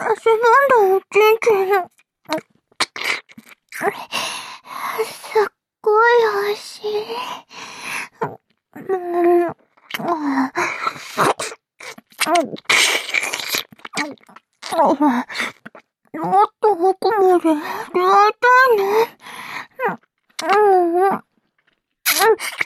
なんだ、元気。すっごい美味しい。もっと奥まで出会いたいね。